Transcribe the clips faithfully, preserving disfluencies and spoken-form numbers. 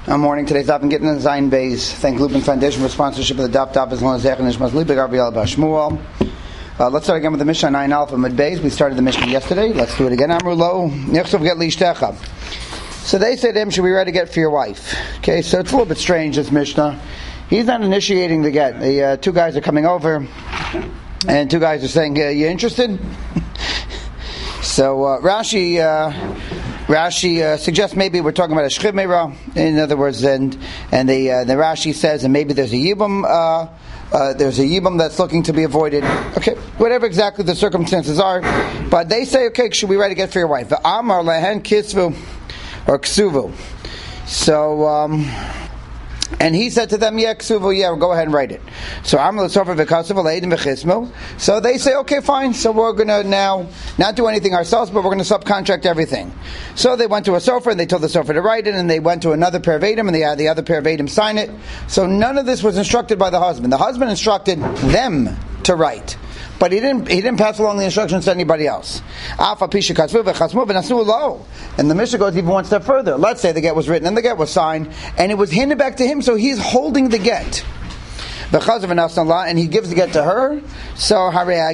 Good morning. Today's daf and getting in Zion Bays. Thank Lupin Foundation for sponsorship of the daf daf as long as Zech and Ishmael Liebig Arbiel Bashmuel. Uh, let's start again with the Mishnah nine Alpha Mid Bays. We started the Mishnah yesterday. Let's do it again. Amru lo nechsov get liishtecha. So they say to him, should we write a get for your wife? Okay, so it's a little bit strange, this Mishnah. He's not initiating the get. The uh, two guys are coming over, and two guys are saying, uh, you interested? so uh, Rashi... Uh, Rashi uh, suggests maybe we're talking about a shchiv meira. In other words, and and the uh, the Rashi says, and maybe there's a yibum, uh, uh, there's a yibum that's looking to be avoided. Okay, whatever exactly the circumstances are, but they say, okay, should we write a get for your wife? Amar lehen kisvu or ksuvu. So. Um, And he said to them, yeah, ksuvu, yeah, go ahead and write it. So So they say, okay, fine. So we're going to now not do anything ourselves, but we're going to subcontract everything. So they went to a sofer and they told the sofer to write it, and they went to another pair of Adim and they had the other pair of Adim sign it. So none of this was instructed by the husband. The husband instructed them to write. But he didn't he didn't pass along the instructions to anybody else. And the Mishnah goes even one step further. Let's say the get was written and the get was signed, and it was handed back to him, so he's holding the get. And he gives the get to her. So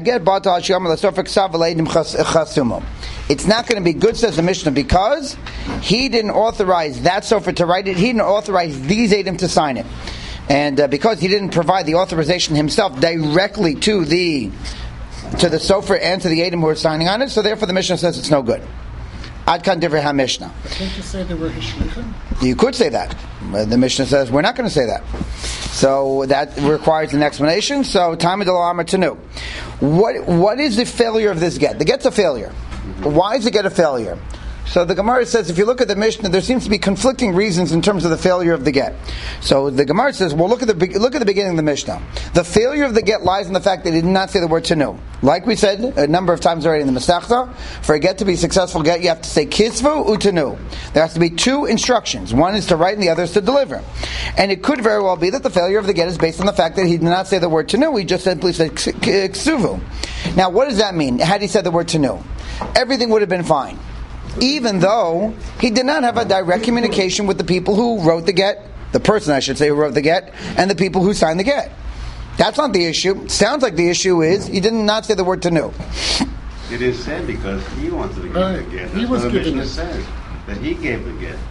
it's not going to be good, says the Mishnah, because he didn't authorize that sofer to write it. He didn't authorize these Adim to sign it. And uh, because he didn't provide the authorization himself directly to the to the sofer and to the Adim who are signing on it, so therefore the Mishnah says it's no good. Ad kan divrei HaMishnah. Can't you say they were hishlichim? You could say that. The Mishnah says we're not going to say that. So that requires an explanation. So Talmid lo amar tanu. What what is the failure of this get? The get's a failure. Why is the get a failure? So the Gemara says, if you look at the Mishnah, there seems to be conflicting reasons in terms of the failure of the get. So the Gemara says, well, look at the look at the beginning of the Mishnah. The failure of the get lies in the fact that he did not say the word tanu. Like we said a number of times already in the Masechta, for a get to be successful get, you have to say kisvu utanu. There has to be two instructions. One is to write and the other is to deliver. And it could very well be that the failure of the get is based on the fact that he did not say the word tanu. He just simply said ksuvu. Now, what does that mean? Had he said the word tanu, everything would have been fine. Even though he did not have a direct communication with the people who wrote the get, the person I should say who wrote the get, and the people who signed the get. That's not the issue. Sounds like the issue is he did not say the word tanu. It is said because he wanted to give right. the get. That's he was what the giving Mishnah says, that he gave the get.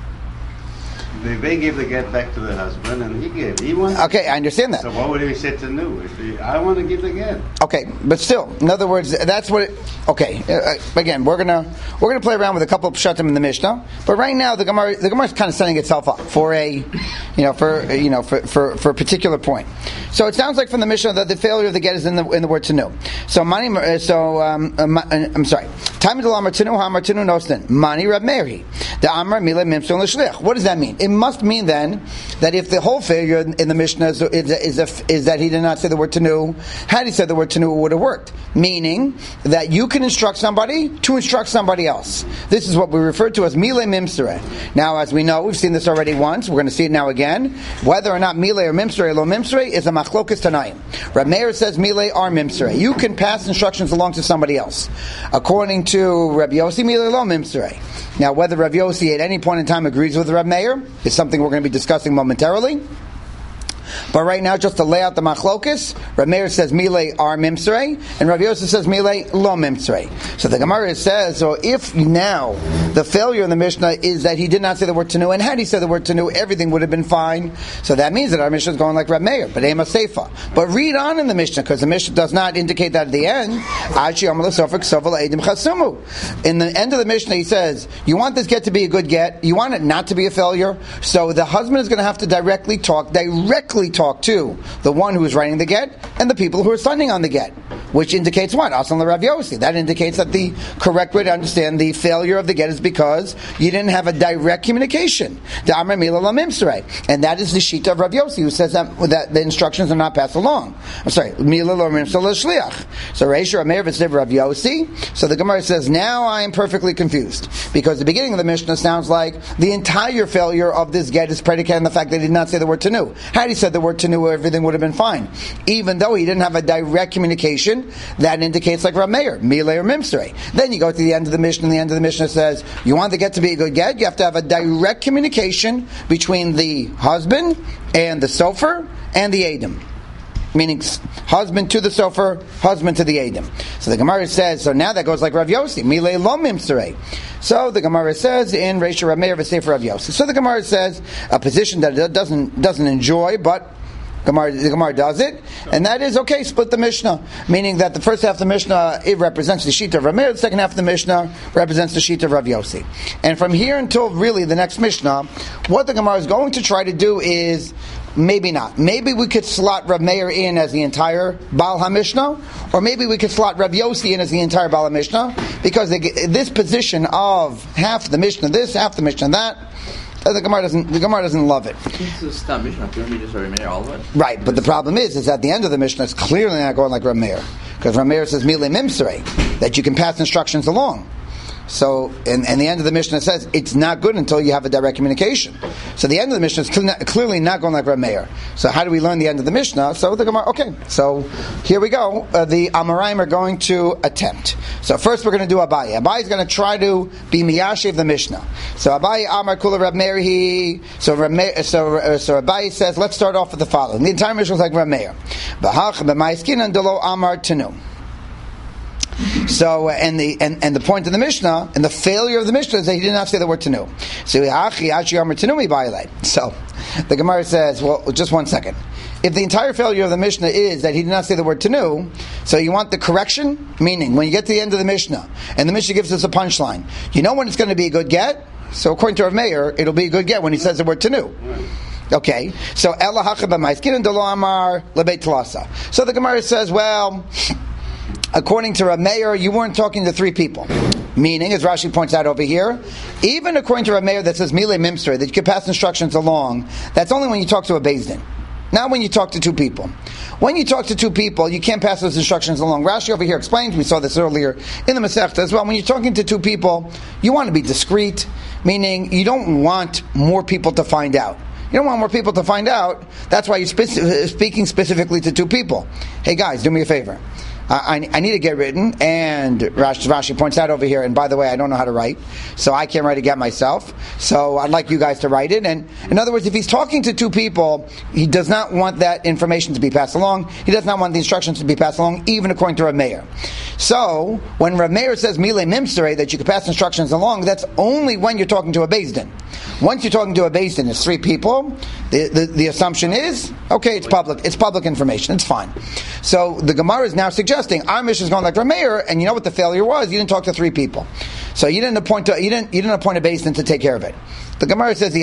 They, they gave the get back to the husband, and he gave. He wanted. Okay, I understand that. So what would he say to nu? If he, I want to give the get. Okay, but still, in other words, that's what. It, okay, uh, again, we're gonna we're gonna play around with a couple of pshatim in the Mishnah, but right now the Gemara the Gemara is kind of setting itself up for a, you know, for you know for, for, for a particular point. So it sounds like from the Mishnah that the failure of the get is in the in the word tanu. So mani, so um, uh, I'm sorry. Time to lamar tanu hamar tanu nostin mani Rab Meiri the amar mila mimson l'shlich. What does that mean? It must mean then that if the whole failure in the Mishnah is is, is, a, is that he did not say the word tanu, had he said the word tanu, it would have worked. Meaning that you can instruct somebody to instruct somebody else. This is what we refer to as mile mimsere. Now, as we know, we've seen this already once. We're going to see it now again. Whether or not mile or mimsere, lo mimsere is a machlokas tanaim. Rab Meir says mile are mimsere. You can pass instructions along to somebody else. According to Rab Yossi, mile lo mimsere. Now, whether Rab Yossi at any point in time agrees with Rab Meir is something we're going to be discussing momentarily. But right now, just to lay out the machlokus, Rab Meir says milei are mimsrei, and Rab Yosef says milei lo mimsrei. So the Gemara says, so if now the failure in the Mishnah is that he did not say the word tanu, and had he said the word tanu, everything would have been fine. So that means that our Mishnah is going like Rab Meir, but ema seifa. But read on in the Mishnah, because the Mishnah does not indicate that at the end. In the end of the Mishnah, he says, you want this get to be a good get, you want it not to be a failure, so the husband is going to have to directly talk, directly talk to the one who is writing the get and the people who are signing on the get, which indicates what? Asan le Rav Yossi. That indicates that the correct way to understand the failure of the get is because you didn't have a direct communication. The Amar Mila la Mimsrei. And that is the Shita of Rav Yossi, who says that, that the instructions are not passed along. I'm sorry, Mila la Mimsrei la Shliach. So Reish Rameir v'Tzniv Rav Yossi. So the Gemara says, now I am perfectly confused. Because the beginning of the Mishnah sounds like the entire failure of this get is predicated on the fact that he did not say the word tanu. Had he said the word tenu, everything would have been fine. Even though he didn't have a direct communication, that indicates like Rav Meir, Milei or Mimsrei. Then you go to the end of the Mishnah, and the end of the Mishnah says, you want the get to be a good get, you have to have a direct communication between the husband and the sofer and the Edom. Meaning husband to the sofer, husband to the Edom. So the Gemara says, so now that goes like Rav Yossi, Milei lo Mimsrei. So the Gemara says in Reisha Rav Meir v'Sefer Rav Yossi. So the Gemara says a position that it doesn't doesn't enjoy, but Gemara, the Gemara does it, and that is okay. Split the Mishnah, meaning that the first half of the Mishnah it represents the sheet of Rav Meir, the second half of the Mishnah represents the sheet of Rav Yossi. And from here until really the next Mishnah, what the Gemara is going to try to do is maybe not. Maybe we could slot Rav Meir in as the entire Baal HaMishnah, or maybe we could slot Rav Yossi in as the entire Baal HaMishnah, because they, this position of half the Mishnah this, half the Mishnah that, the Gemara doesn't. The Gemara doesn't love it. Right, but the problem is, is at the end of the Mishnah, it's clearly not going like Rav Meir, because Rav Meir says Milei Mimsrei, that you can pass instructions along. So, and, and the end of the Mishnah says it's not good until you have a direct communication. So the end of the Mishnah is cl- clearly not going like Rav Meir. So how do we learn the end of the Mishnah? So the Gemara, okay, so here we go. Uh, the Amoraim are going to attempt. So first we're going to do Abaye. Abaye is going to try to be Miyashiv the Mishnah. So Abaye Amar Kula Rav Meir he. So Rav Meir, so uh, so Abaye says, let's start off with the following. The entire Mishnah is like Rav Meir. B'hach b'ma'iskin delo Amar Tenu. So, uh, and the and, and the point of the Mishnah, and the failure of the Mishnah is that he did not say the word tenu. So, so the Gemara says, well, just one second. If the entire failure of the Mishnah is that he did not say the word tenu, so you want the correction? Meaning, when you get to the end of the Mishnah, and the Mishnah gives us a punchline, you know when it's going to be a good get? So according to Rav Meir, it'll be a good get when he says the word tenu. Okay, so Ella Hachaba Maiskin and Delo Amar Lebeit Tlasa. So the Gemara says, well, according to Rav Meir, you weren't talking to three people. Meaning, as Rashi points out over here, even according to Rav Meir that says Milei Mimsrei, that you can pass instructions along, that's only when you talk to a Beis Din. Not when you talk to two people. When you talk to two people, you can't pass those instructions along. Rashi over here explains, we saw this earlier in the Masechta as well, when you're talking to two people, you want to be discreet, meaning you don't want more people to find out. You don't want more people to find out, that's why you're spe- speaking specifically to two people. Hey guys, do me a favor. I, I need to get written, and Rashi, Rashi points out over here, and by the way, I don't know how to write, so I can't write it get myself, so I'd like you guys to write it. And in other words, if he's talking to two people, he does not want that information to be passed along, he does not want the instructions to be passed along, even according to Rav Meir. So, when Rav Meir says Milei Mimsrei, that you can pass instructions along, that's only when you're talking to a Beis Din. Once you're talking to a Beis Din, it's three people, the, the, the assumption is, okay, it's public, it's public information, it's fine. So, the Gemara is now suggesting, our mission is going like Rav Meir, and you know what the failure was? You didn't talk to three people. So you didn't appoint a, you didn't you didn't appoint a Beis Din to take care of it. The Gemara says,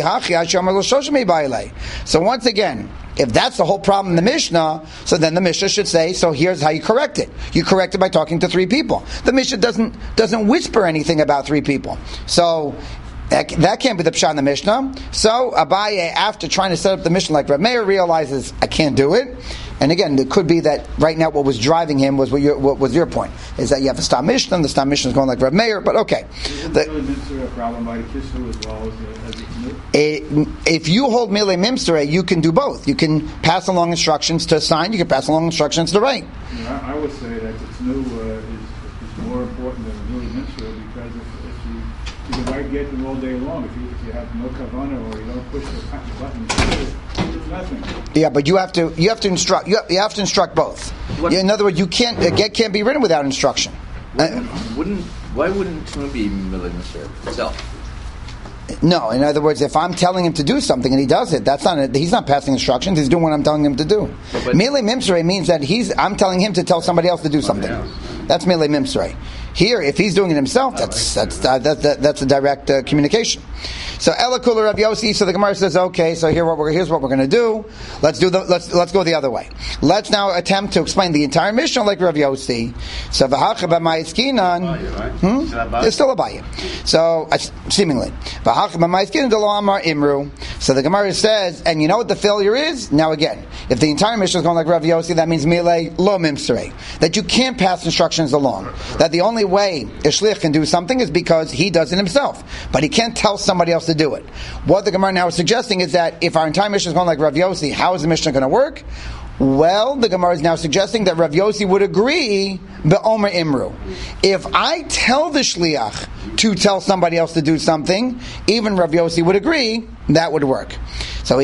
so once again, if that's the whole problem in the Mishnah, so then the Mishnah should say, so here's how you correct it. You correct it by talking to three people. The Mishnah doesn't doesn't whisper anything about three people. So That, that can't be the pshat in the Mishnah. So Abaye, after trying to set up the Mishnah like Rav Meir, realizes I can't do it. And again, it could be that right now what was driving him was what, your, what was your point, is that you have a Stam Mishnah, and the Stam Mishnah is going like Rav Meir, but okay. The, a problem by the Kishu as well as the, as the it, if you hold Milei Mimsrei, you can do both. You can pass along instructions to sign, you can pass along instructions to write. You know, I, I would say that the Tnu uh, is, is more important than Milei Mimsrei, because if, if you you can write get them all day long. If you, if you have no kavanah or you don't push the button, there's nothing. Yeah, but you have to you have to instruct you have, you have to instruct both. Yeah, in other words, you can't a get can't be written without instruction. Wouldn't, uh, wouldn't why wouldn't it be Milei Mimsrei itself? No, in other words, if I'm telling him to do something and he does it, that's not a, he's not passing instructions. He's doing what I'm telling him to do. Milei Mimsrei means that he's I'm telling him to tell somebody else to do something. That's Milei Mimsrei. Here, if he's doing it himself, that's that's uh, that, that, that's a direct uh, communication. So Ela Kula Rav Yossi. So the Gemara says, okay, so here what we're here's what we're going to do. Let's do the let's let's go the other way. Let's now attempt to explain the entire Mishnah like Rav Yossi. So v'hacha b'ma'izkinan, hmm? There's still a bayit. So uh, seemingly v'hacha b'ma'izkinan delo amar imru. So the Gemara says, and you know what the failure is? Now again, if the entire Mishnah is going like Rav Yossi, that means Milei lo mimsarei. That you can't pass instructions along. That the only way a shliach can do something is because he does it himself. But he can't tell somebody else to do it. What the Gemara now is suggesting is that if our entire Mishnah is going like Rav Yossi, how is the Mishnah going to work? Well, the Gemara is now suggesting that Rav Yossi would agree be'omer imru. If I tell the shliach to tell somebody else to do something, even Rav Yossi would agree that would work. So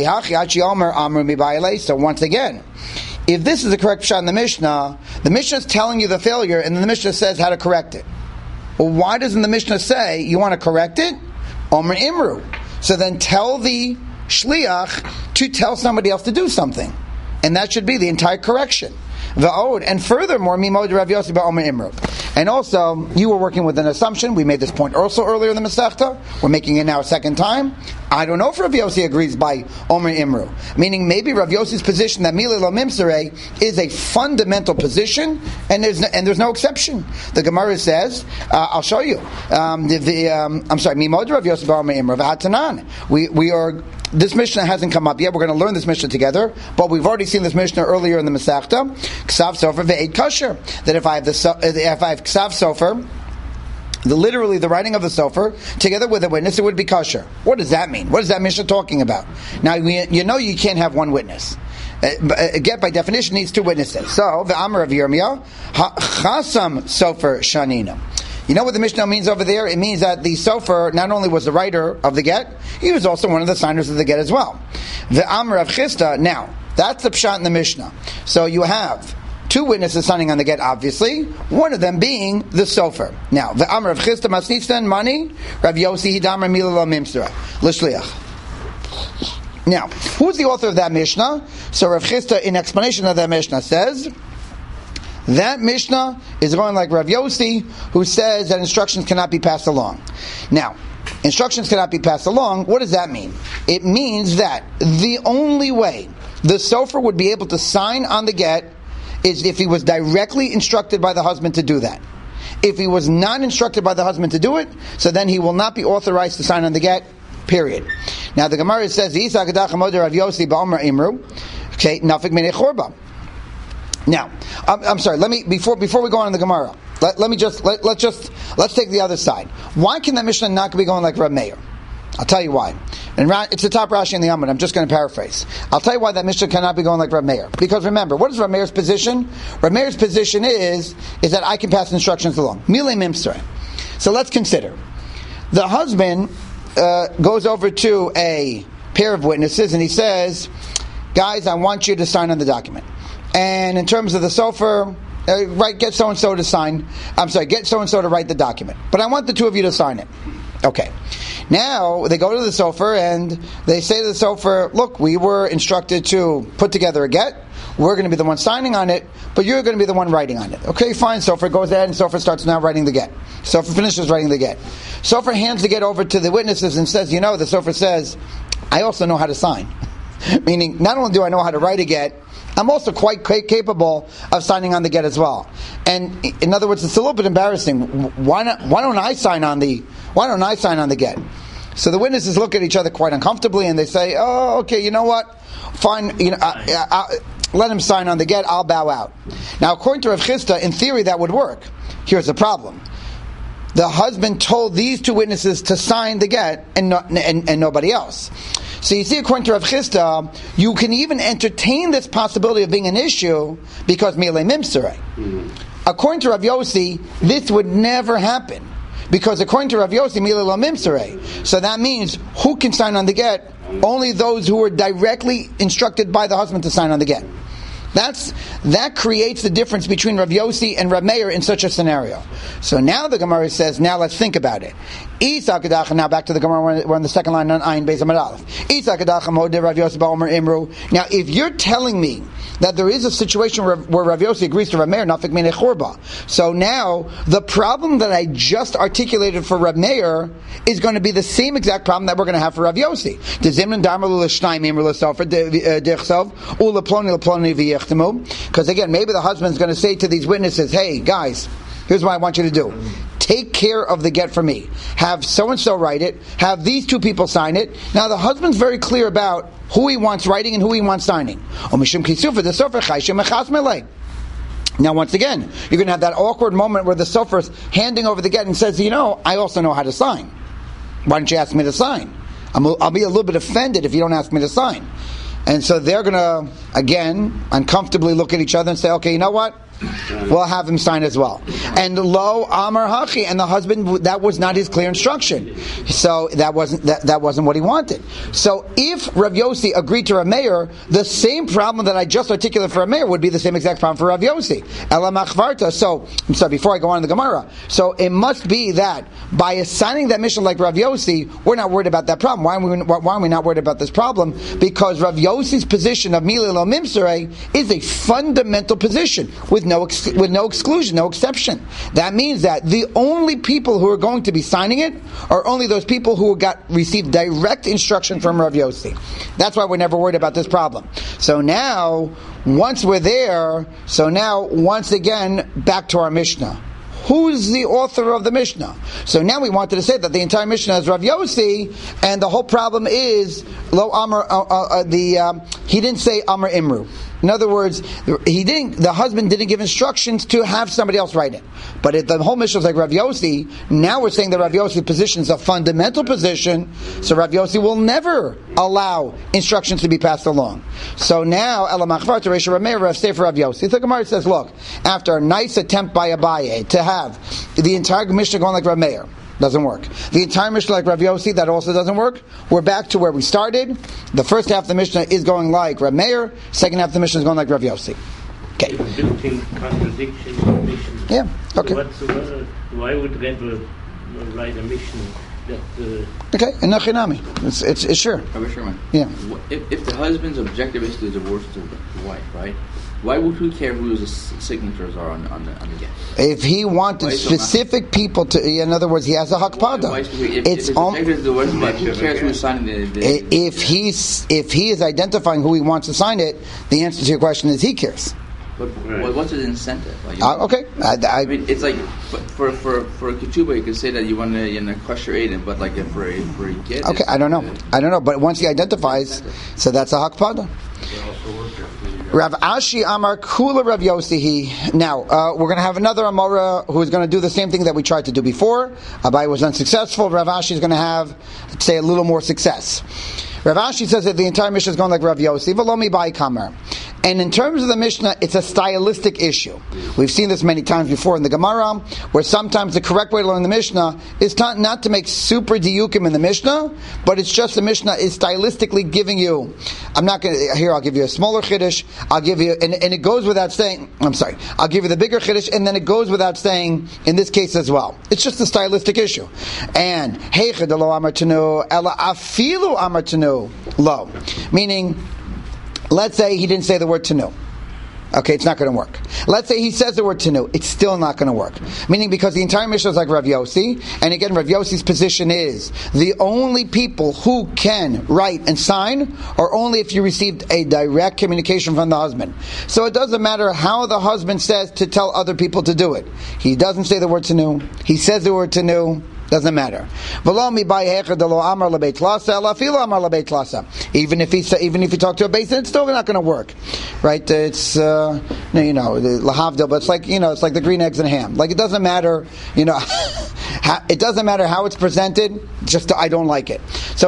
So once again, if this is the correct pshat in the Mishnah, the Mishnah is telling you the failure, and then the Mishnah says how to correct it. Well, why doesn't the Mishnah say you want to correct it? Omer imru. So then tell the shliach to tell somebody else to do something. And that should be the entire correction. Va'od, and furthermore, mimod Rav Yossi ba'omer imru. And also, you were working with an assumption. We made this point also earlier in the Masechta. We're making it now a second time. I don't know if Rav Yossi agrees by Omer Imru. Meaning maybe Rav Yossi's position that Milei lo mimsarei is a fundamental position, and there's no, and there's no exception. The Gemara says, uh, I'll show you. Um, the, the, um, I'm sorry, Mimod Rav Yossi ba'omer Imru v'hatanan. We we are. This Mishnah hasn't come up yet. We're going to learn this Mishnah together, but we've already seen this Mishnah earlier in the Masechta. Ksav sofer ve'ed kasher. That if I have the if I have ksav sofer, the literally the writing of the sofer together with a witness, it would be kosher. What does that mean? What is that Mishnah talking about? Now we, you know you can't have one witness. A get by definition needs two witnesses. So the Amar of Yirmiyah, chasam sofer shanina. You know what the Mishnah means over there? It means that the sofer not only was the writer of the get, he was also one of the signers of the get as well. The Amar of Chisda. Now that's the pshat in the Mishnah. So you have two witnesses signing on the get, obviously, one of them being the sofer. Now, the Amar of Chisda Masnitzan Mani, Rav Yossi Hidamar Milei lo mimsarei L'shliach. Now, who's the author of that Mishnah? So Rav Chisda, in explanation of that Mishnah, says that Mishnah is going like Rav Yossi, who says that instructions cannot be passed along. Now, instructions cannot be passed along. What does that mean? It means that the only way the sofer would be able to sign on the get is if he was directly instructed by the husband to do that. If he was not instructed by the husband to do it, so then he will not be authorized to sign on the get, period. Now the Gemara says, okay, nafik minei chorba. Now, I'm, I'm sorry, let me, before before we go on in the Gemara, let, let me just, let, let's just, let's take the other side. Why can that Mishnah not be going like Rav Meir? I'll tell you why. And it's the top Rashi in the Amud. I'm just going to paraphrase. I'll tell you why that Mishnah cannot be going like Rav Meir. Because remember, what is Rav Meir's position? Rav Meir's position is is that I can pass instructions along. Milei mimsarei. So let's consider. The husband uh, goes over to a pair of witnesses and he says, guys, I want you to sign on the document. And in terms of the sofer, uh, right, get so-and-so to sign. I'm sorry, get so-and-so to write the document. But I want the two of you to sign it. Okay. Now, they go to the sofer and they say to the sofer, look, we were instructed to put together a get. We're going to be the one signing on it, but you're going to be the one writing on it. Okay, fine. Sofer goes ahead and sofer starts now writing the get. Sofer finishes writing the get. Sofer hands the get over to the witnesses and says, you know, the sofer says, I also know how to sign. Meaning, not only do I know how to write a get, I'm also quite capable of signing on the get as well. And in other words, it's a little bit embarrassing. Why not? Why don't I sign on the? Why don't I sign on the get? So the witnesses look at each other quite uncomfortably, and they say, "Oh, okay, you know what? Fine. You know, I, I, I, let him sign on the get. I'll bow out." Now, according to Rav Chisda, in theory, that would work. Here's the problem: the husband told these two witnesses to sign the get, and no, and, and nobody else. So you see, according to Rav Chisda, you can even entertain this possibility of being an issue because Milei mimsarei. Mm-hmm. According to Rav Yossi, this would never happen because according to Rav Yossi, Milei lo mimsarei. So that means who can sign on the get? Only those who were directly instructed by the husband to sign on the get. That's that creates the difference between Rav Yossi and Rav Meir in such a scenario. So now the Gemara says, now let's think about it. Now back to the Gemara, we're on the second line on Ayin Beis Amud Aleph. Now if you're telling me that there is a situation where, where Rav Yossi agrees to Rav Meir, nafik minei chorba. So now the problem that I just articulated for Rav Meir is going to be the same exact problem that we're going to have for Rav Yossi. Because again, maybe the husband's going to say to these witnesses, hey guys, here's what I want you to do. take care of the get for me. Have so-and-so write it, have these two people sign it. Now the husband's very clear about who he wants writing and who he wants signing. Now once again, you're going to have that awkward moment where the sofer's handing over the get and says, you know, I also know how to sign. Why don't you ask me to sign? I'm, I'll be a little bit offended if you don't ask me to sign. And so they're going to, again, uncomfortably look at each other and say, okay, you know what? We'll have him sign as well. And lo amar hachi, and the husband, that was not his clear instruction. So that wasn't that, that wasn't what he wanted. So if Rav Yossi agreed to Rav Meir, the same problem that I just articulated for Rav Meir would be the same exact problem for Rav Yossi. Ela machvarta. So I'm sorry, before I go on in the Gemara. So it must be that by assigning that mission like Rav Yossi, we're not worried about that problem. Why are we, why are we not worried about this problem? Because Rav Yossi's position of Mili lo Mimsarei is a fundamental position with no ex- with no exclusion, no exception. That means that the only people who are going to be signing it are only those people who got received direct instruction from Rav Yossi. That's why we're never worried about this problem. So now, once we're there, so now once again back to our Mishnah. Who's the author of the Mishnah? So now we wanted to say that the entire Mishnah is Rav Yossi, and the whole problem is lo Amar. Uh, uh, the um, he didn't say Amar Imru. In other words, he didn't. The husband didn't give instructions to have somebody else write it. But if the whole Mishnah is like Rav Yossi, now we're saying that Rav Yossi's position is a fundamental position. So Rav Yossi will never allow instructions to be passed along. So now Ela Machvar to Reisha Rameir Rav Sefer Rav Yossi. The Gemara says, look, after a nice attempt by Abaye to have the entire Mishnah going like Rav Meir, doesn't work. The entire Mishnah like Rav Yossi, that also doesn't work. We're back to where we started. The first half of the Mishnah is going like Rav Meir. Second half of the Mishnah is going like Rav Yossi. Okay. Built-in contradiction of Mishnah. Yeah. Okay. So what's, uh, why would Rebbe write a Mishnah that? Uh, okay. And Nachinami. It's it's, it's sure. Rabbi Sherman. Yeah. If, if the husband's objective is to divorce the wife, right? Why would we care who the signatures are on, on the on the get? If he wanted specific people to, in other words, he has a hakpada. If, it's if om- is the worst, but who cares who's signing the, the if he's if he is identifying who he wants to sign it, the answer to your question is he cares. But right. What's his incentive? Like, uh, okay, I, I, I mean, it's like for for for a ketubah, you could say that you want to you know kosher eat, but like for a for a get. Okay, I don't know, I don't know, but once he identifies, so that's a hakpada. Rav Ashi Amar Kula Rav Yossi. Now uh, we're going to have another Amora who is going to do the same thing that we tried to do before. Abai was unsuccessful. Rav Ashi is going to have, let's say, a little more success. Rav Ashi says that the entire Mishnah is going like Rav Yossi. V'lomi bai kamer. And in terms of the Mishnah, it's a stylistic issue. We've seen this many times before in the Gemara, where sometimes the correct way to learn the Mishnah is not, not to make super diukim in the Mishnah, but it's just the Mishnah is stylistically giving you. I'm not going to here. I'll give you a smaller chiddush. I'll give you, and, and it goes without saying. I'm sorry. I'll give you the bigger chiddush, and then it goes without saying in this case as well. It's just a stylistic issue. And heichad lo amar tanu ela afilu amar tanu lo, meaning, let's say he didn't say the word tanu. Okay, it's not going to work. Let's say he says the word tanu. It's still not going to work. Meaning because the entire Mishnah is like Rav Yossi, and again, Rav Yossi's position is the only people who can write and sign are only if you received a direct communication from the husband. So it doesn't matter how the husband says to tell other people to do it. He doesn't say the word tanu. He says the word tanu. Doesn't matter. Even if he even if you talk to a basin, it's still not going to work, right? It's uh, you know lahavdil, but it's like you know it's like the green eggs and ham. Like it doesn't matter, you know, it doesn't matter how it's presented. Just I don't like it. So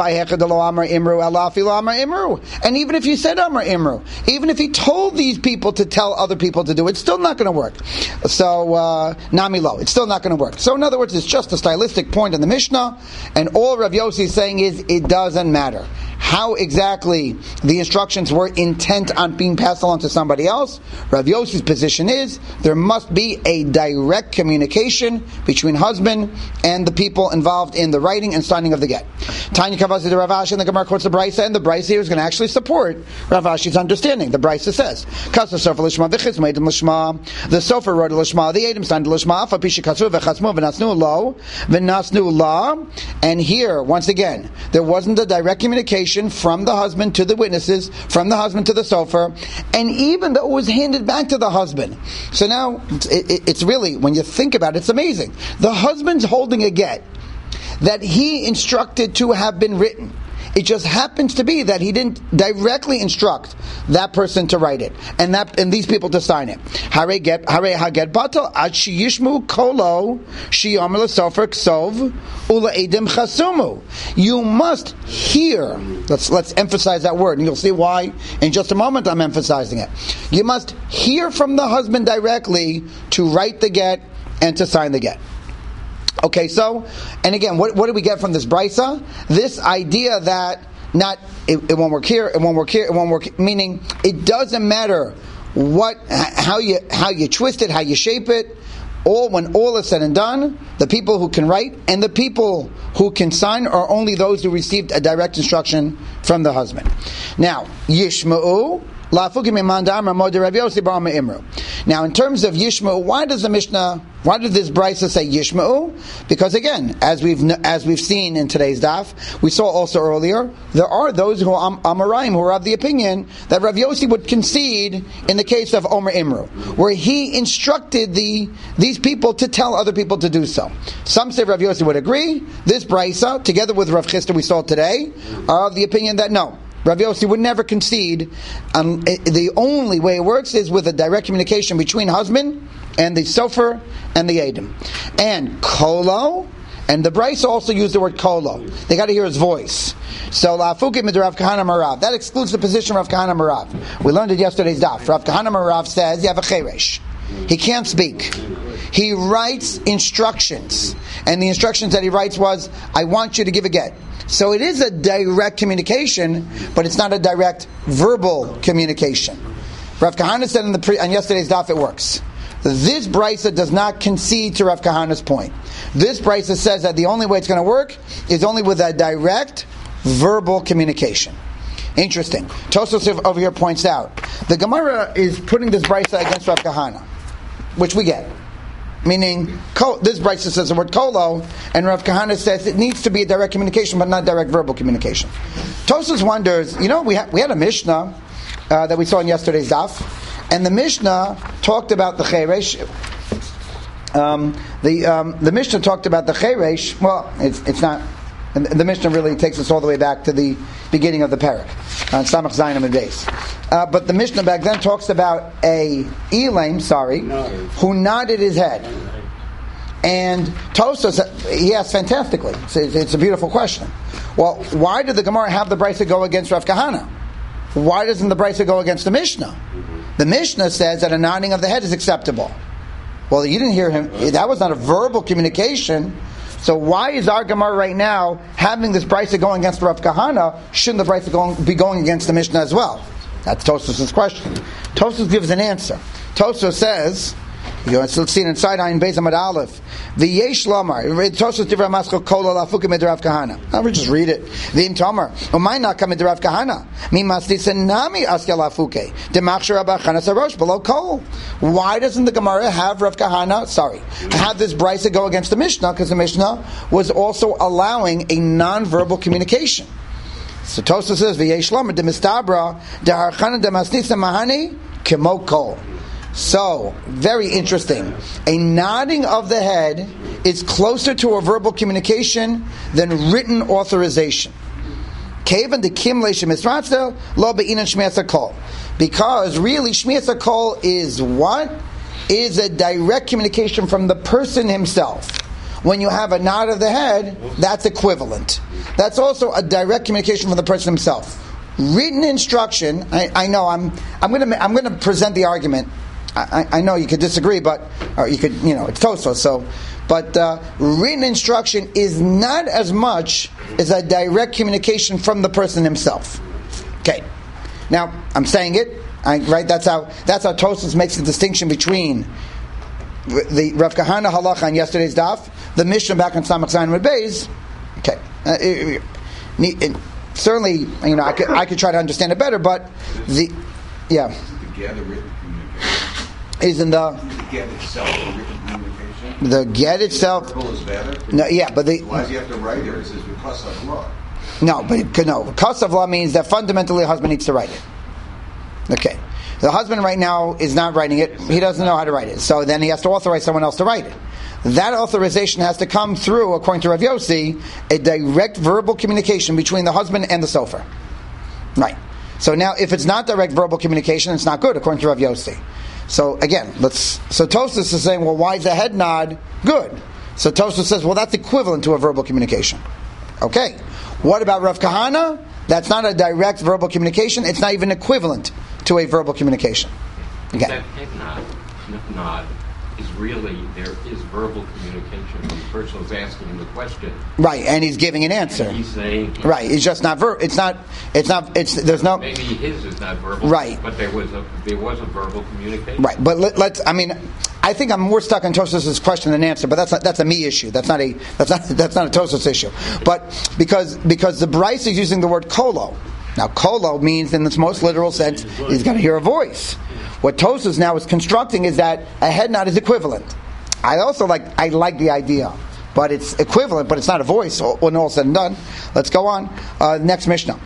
imru, and even if you said amar imru, even if he told these people to tell other people to do it, it's still not going to work. So uh, nami lo, it's still not going to work. So in other words, it's just a stylistic point in the Mishnah, and all Rav Yossi is saying is it doesn't matter how exactly the instructions were intent on being passed along to somebody else. Rav Yossi's position is there must be a direct communication between husband and the people involved in the writing and signing of the get. Tanya Kavasi to Rav Ashi, and the Gemara quotes the Brisa, and the Brisa here is going to actually support Rav Ashi's understanding. The Brisa says, "Kasa sofer l'shma v'chitz meidim l'shma." The sofer wrote l'shma, the edim signed l'shma. Afa pisha katsu v'chasmu v'nasnu lo v'nasnu la. And here, once again, there wasn't a direct communication. instruction from the husband to the witnesses, from the husband to the sofer, and even though it was handed back to the husband. So now, it, it, it's really, when you think about it, it's amazing. The husband's holding a get that he instructed to have been written. It just happens to be that he didn't directly instruct that person to write it, and that and these people to sign it. Hare get hare haget batal ad sheyishmu kolo sheyomer l'sofer ksov ulaedim chasumu. You must hear. Let's let's emphasize that word, and you'll see why in just a moment. I'm emphasizing it. You must hear from the husband directly to write the get and to sign the get. Okay, so, and again, what, what do we get from this brisa? This idea that not it, it won't work here, it won't work here, it won't work. Meaning, it doesn't matter what, how you how you twist it, how you shape it. All when all is said and done, the people who can write and the people who can sign are only those who received a direct instruction from the husband. Now, Yishma'u. Now, in terms of Yishma'u, why does the Mishnah, why did this brisa say Yishma'u? Because again, as we've as we've seen in today's daf, we saw also earlier, there are those who are Amoraim who are of the opinion that Rav Yossi would concede in the case of Omer Imru, where he instructed the these people to tell other people to do so. Some say Rav Yossi would agree. This brisa, together with Rav Chisda we saw today, are of the opinion that no. Rav Yossi would never concede. Um, the only way it works is with a direct communication between husband and the sofer and the Edom. And kolo, and the Brisa also used the word kolo. They got to hear his voice. So la'afukim mit Rav Kahana Marav. That excludes the position of Rav Kahana Marav. We learned it yesterday's daf. Rav Kahana Marav says you have a cheresh. He can't speak. He writes instructions, and the instructions that he writes was, "I want you to give a get." So it is a direct communication, but it's not a direct verbal communication. Rav Kahana said in the pre, on yesterday's daf it works. This brisa does not concede to Rav Kahana's point. This brisa says that the only way it's going to work is only with a direct verbal communication. Interesting. Tosfos over here points out the Gemara is putting this brisa against Rav Kahana, which we get. Meaning, this brisa says the word kolo, and Rav Kahana says it needs to be a direct communication, but not direct verbal communication. Tosfos wonders, you know, we, ha- we had a Mishnah uh, that we saw in yesterday's daf, and the Mishnah talked about the cheresh. Um, the um, the Mishnah talked about the cheresh. Well, it's it's not. And the Mishnah really takes us all the way back to the beginning of the parak on Samach Zayin and Beis. Uh, but the Mishnah back then talks about a Elam, sorry, who nodded his head. And Tosfos, he asked fantastically. It's, it's a beautiful question. Well, why did the Gemara have the brisa go against Rav Kahana? Why doesn't the brisa go against the Mishnah? The Mishnah says that a nodding of the head is acceptable. Well, you didn't hear him. That was not a verbal communication. So why is our Gemara right now having this brisa going against Rav Kahana? Shouldn't the brisa going, be going against the Mishnah as well? That's Tosfos' question. Tosfos gives an answer. Tosfos says, you know, let's see it inside Ayin Beis Amud Aleph. V'yesh lamar. Tosfos divrei maschil kol alafukim mit Rav Kahana. I'll just read it. V'im tamar. Umay nakam mit Rav Kahana. Mi masdisa nami asya lafuke. Demachshir Rav Kahana sarosh below kol. Why doesn't the Gemara have Rav Kahana, sorry, have this brisa go against the Mishnah? Because the Mishnah was also allowing a non-verbal communication. So Tosfos says, "V'yesh lamar demistabra deharchana demasnisa mahani kemo kol." So, very interesting. A nodding of the head is closer to a verbal communication than written authorization. Because really, Shmias HaKol is what? Is a direct communication from the person himself. When you have a nod of the head, that's equivalent. That's also a direct communication from the person himself. Written instruction, I, I know, I'm I'm going to I'm going to present the argument. I, I know you could disagree, but or you could, you know, it's Tosfos. So, but uh, written instruction is not as much as a direct communication from the person himself. Okay, now I'm saying it I, right. That's how that's how Tosfos makes the distinction between the Rav Kahana halacha on yesterday's daf, the Mishnah back on Samach Zayin with Beis. Okay, uh, it, it, it, certainly, you know, I could I could try to understand it better, but the yeah. Isn't the, the get itself a written communication? The get itself. Verbal is better. No, yeah, but the. Why does he have to write there? It says because of law. No, but it, no. Kasav law means that fundamentally the husband needs to write it. Okay. The husband right now is not writing it. He doesn't know how to write it. So then he has to authorize someone else to write it. That authorization has to come through, according to Rav Yossi, a direct verbal communication between the husband and the sofer. Right. So now, if it's not direct verbal communication, it's not good, according to Rav Yossi. So again, let's. So Tosfos is saying, well, why is the head nod good? So Tosfos says, well, that's equivalent to a verbal communication. Okay. What about Rav Kahana? That's not a direct verbal communication. It's not even equivalent to a verbal communication. Again. That head nod, nod is really, there is verbal communication. The person is asking him the question. Right, and he's giving an answer. And he's saying. Right, it's just not ver. It's not. It's not. It's there's no. Maybe his is not verbal. Right. But there was a there was a verbal communication. Right, but let, let's. I mean, I think I'm more stuck on Tosfos' question than answer. But that's not, that's a me issue. That's not a that's not that's not a Tosfos issue. But because because the Bryce is using the word kolo. Now, kolo means, in its most literal sense, he's going to hear a voice. What Tosfos now is constructing is that a head nod is equivalent. I also like I like the idea, but it's equivalent, but it's not a voice when all said and done. Let's go on. Uh, next Mishnah.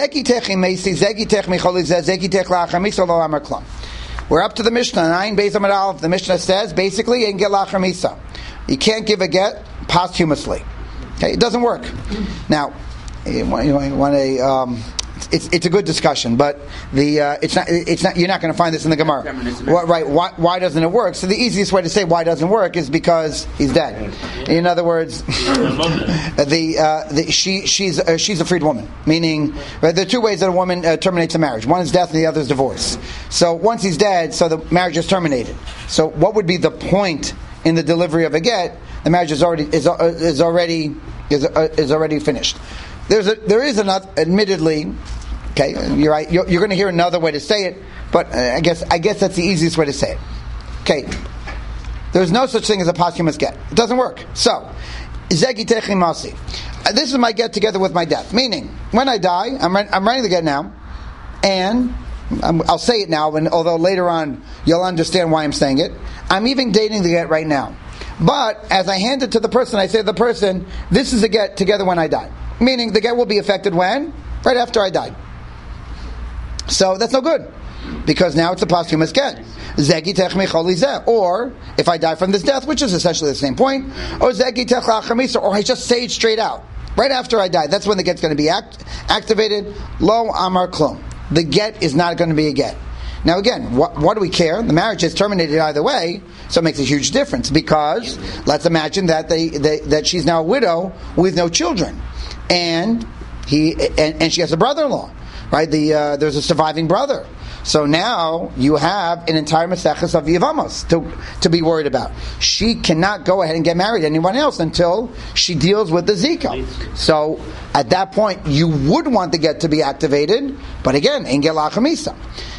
We're up to the Mishnah nine, Beis Amud Aleph. The Mishnah says basically you can get lachar misa. You can't give a get posthumously. Okay, it doesn't work. Now, you want, you want a. Um, It's it's a good discussion, but the uh, it's not it's not you're not going to find this in the Gemara. Why, right? Why, why doesn't it work? So the easiest way to say why it doesn't work is because he's dead. In other words, the, uh, the she she's uh, she's a freed woman. Meaning, right, there are two ways that a woman uh, terminates a marriage. One is death, and the other is divorce. So once he's dead, so the marriage is terminated. So what would be the point in the delivery of a get? The marriage is already is uh, is already is uh, is already finished. There's a, there is another, admittedly, okay, you're right. You're, you're going to hear another way to say it, but uh, I guess I guess that's the easiest way to say it. Okay, there's no such thing as a posthumous get. It doesn't work. So, zegi techi masi. This is my get together with my death. Meaning, when I die, I'm re- I'm writing the get now, and I'm, I'll say it now. And although later on you'll understand why I'm saying it, I'm even dating the get right now. But as I hand it to the person, I say to the person, "This is a get together when I die." Meaning the get will be affected when? Right after I died. So that's no good. Because now it's a posthumous get. Zegi tech micholi zeh. Or, if I die from this death, which is essentially the same point, or zegi tech lachar misa, or I just say it straight out. Right after I die. That's when the get's going to be act- activated. Lo amar klum. The get is not going to be a get. Now again, what, what do we care? The marriage is terminated either way, so it makes a huge difference. Because, let's imagine that they, they that she's now a widow with no children. And he and, and she has a brother-in-law, right? The uh, there's a surviving brother, so now you have an entire Maseches of Yevamos to to be worried about. She cannot go ahead and get married to anyone else until she deals with the Zika. So at that point, you would want the get to be activated, but again, in Gelach Misa,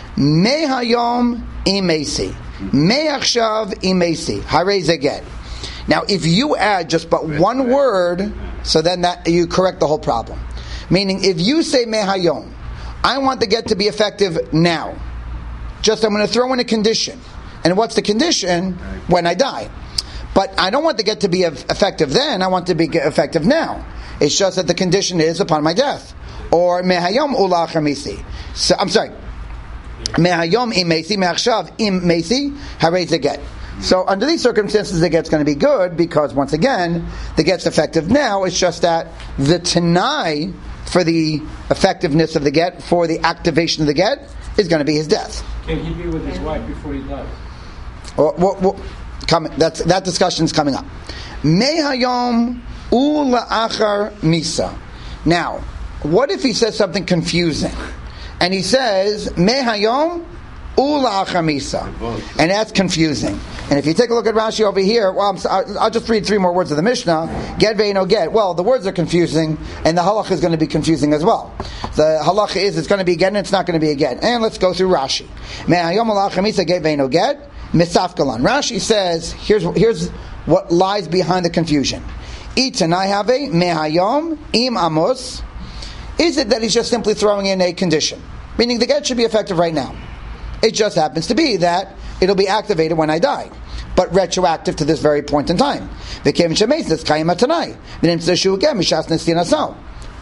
Mehayom imesi, Meachshav imesi, Harei get. Now, if you add just but one word, so then that you correct the whole problem. Meaning, if you say mehayom, I want the get to be effective now. Just I'm going to throw in a condition. And what's the condition? When I die. But I don't want the get to be effective then. I want it to be effective now. It's just that the condition is upon my death. Or mehayom ulachar misi. So I'm sorry. Mehayom im mesi, meachshav im mesi, harei ze get. So under these circumstances, the get's going to be good because, once again, the get's effective now. It's just that the tanai for the effectiveness of the get, for the activation of the get, is going to be his death. Can he be with his wife before he dies? Well, well, well, come, that's, that discussion's coming up. Mehayom ula'achar misa. Now, what if he says something confusing? And he says, Mehayom ula'achar misa. And that's confusing. And if you take a look at Rashi over here, well, I'm, I'll just read three more words of the Mishnah. Get ve'ino get. Well, the words are confusing, and the halacha is going to be confusing as well. The halacha is it's going to be again, and it's not going to be again. And let's go through Rashi. Me'ayom ula'achar misa get ve'ino get. Misafkalan. Rashi says, here's here's what lies behind the confusion. Itanai have mehayom im amos. Is it that he's just simply throwing in a condition? Meaning the get should be effective right now. It just happens to be that it'll be activated when I die, but retroactive to this very point in time.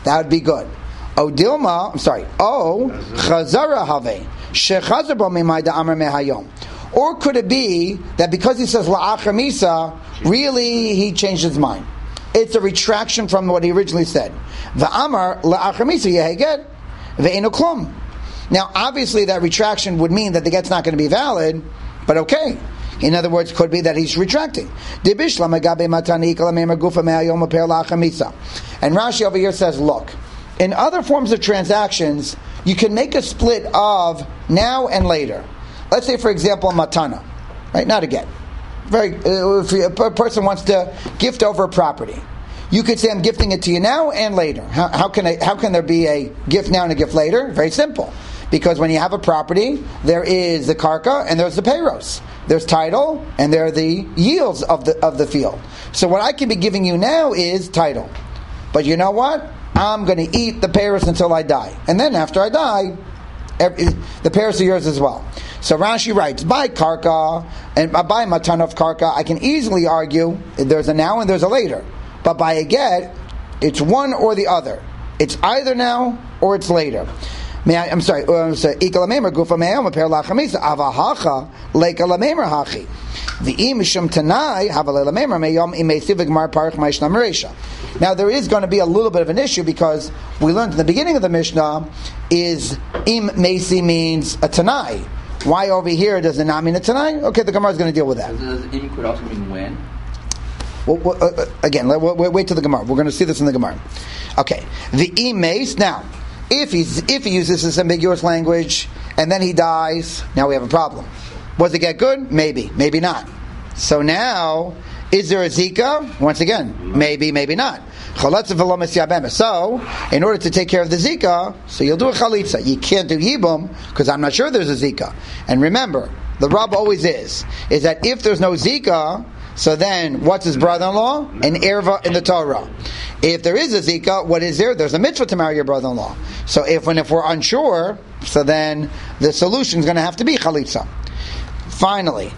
That would be good. O Dilma, I'm sorry. O Chazara Have Shechazar Bo Mimai Da Amar Mehayom. Or could it be that because he says La'achar Misa, really he changed his mind? It's a retraction from what he originally said. Va'amar La'achar Misa Yeheget Ve'enu Klum. Now, obviously, that retraction would mean that the get's not going to be valid, but okay. In other words, could be that he's retracting. And Rashi over here says, look, in other forms of transactions, you can make a split of now and later. Let's say, for example, a matana, right? Not a get. Very, uh, if a person wants to gift over a property, you could say, I'm gifting it to you now and later. How, how can I, how can there be a gift now and a gift later? Very simple. Because when you have a property, there is the karka and there's the payros. There's title and there are the yields of the of the field. So what I can be giving you now is title. But you know what? I'm going to eat the payros until I die. And then after I die, every, the payros are yours as well. So Rashi writes, by karka, and by matan of karka, I can easily argue there's a now and there's a later. But by a get, it's one or the other. It's either now or it's later. May I, I'm sorry. I'm sorry. Ikalamemer gufa me'ayom apir lachamisa avahacha leikalamemer hachi. The imishum tanai havalelamemer me'yom imesi v'gmar parich ma'ishnam reisha. Now there is going to be a little bit of an issue because we learned in the beginning of the Mishnah is im mesi means a tanai. Why over here does it not mean a tanai? Okay, the Gemara is going to deal with that. Does im could also mean when? Well, well, uh, again, let, wait, wait till the Gemara. We're going to see this in the Gemara. Okay, the imes now. If he's if he uses this ambiguous language and then he dies, now we have a problem. Was the get good? Maybe, maybe not. So now, is there a zika? Once again, maybe, maybe not. So, in order to take care of the zika, so you'll do a chalitza. You can't do yibum because I'm not sure there's a zika. And remember, the rub always is is that if there's no zika, so then what's his brother-in-law? An erva in the Torah. If there is a zika, what is there? There's a mitzvah to marry your brother-in-law. So if when if we're unsure, so then the solution is going to have to be chalitza. Finally,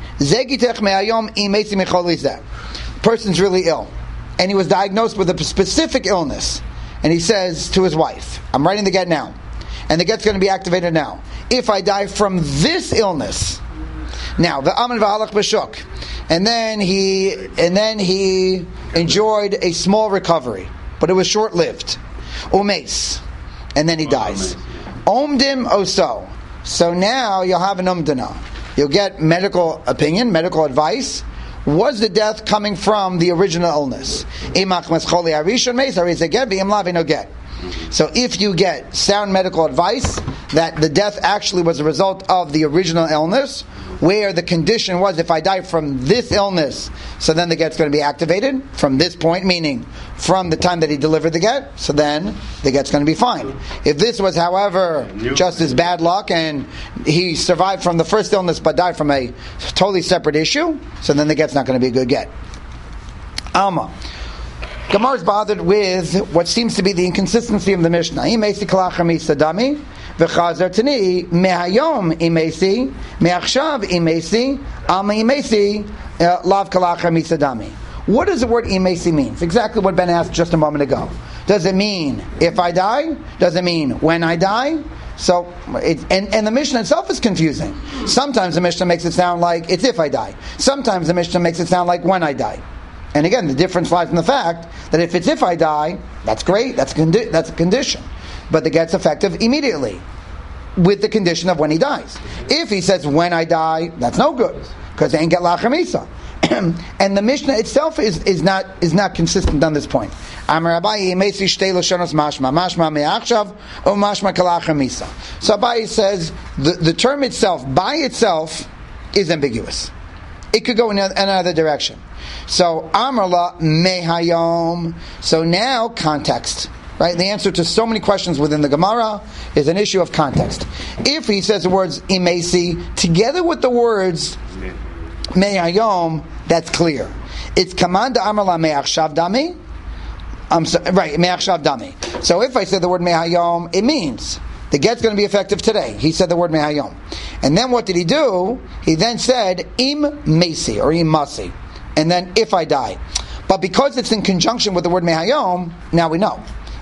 person's really ill, and he was diagnosed with a specific illness, and he says to his wife, "I'm writing the get now, and the get's going to be activated now. If I die from this illness, now the amen v'halach b'shuk." And then he and then he enjoyed a small recovery, but it was short-lived. Umes, and then he dies. Omdim oso. So now you'll have an umdana. You'll get medical opinion, medical advice. Was the death coming from the original illness? So if you get sound medical advice that the death actually was a result of the original illness, where the condition was, if I die from this illness, so then the get's going to be activated from this point, meaning from the time that he delivered the get, so then the get's going to be fine. If this was, however, just his bad luck, and he survived from the first illness but died from a totally separate issue, so then the get's not going to be a good get. Alma. Gemara is bothered with what seems to be the inconsistency of the Mishnah. V'chazer tani mehayom imesi meachshav imesi alma imesi lav kalachar misadami. What does the word imesi mean? It's exactly what Ben asked just a moment ago. Does it mean if I die? Does it mean when I die? So, it, and, and the Mishnah itself is confusing. Sometimes the Mishnah makes it sound like it's if I die. Sometimes the Mishnah makes it sound like when I die. And again, the difference lies in the fact that if it's if I die, that's great, that's, condi- that's a condition. But the get's effective immediately with the condition of when he dies. If he says when I die, that's no good because they ain't get lachar misa. And the Mishnah itself is, is not is not consistent on this point. Amar Abaye mesi shtei lashonos mashma mashma me'achshav or mashma kalachar misa. So Abaye says the, the term itself by itself is ambiguous. It could go in another direction. So Amarla mehayom. So now context. Right? The answer to so many questions within the Gemara is an issue of context. If he says the words imesi together with the words mehayom, that's clear. It's kamanda amarla me'achshav dami. I'm sorry, right, me'achshav dami. So if I say the word mehayom, it means the get's going to be effective today. He said the word mehayom. And then what did he do? He then said im mesi or im masi. And then if I die. But because it's in conjunction with the word mehayom, now we know.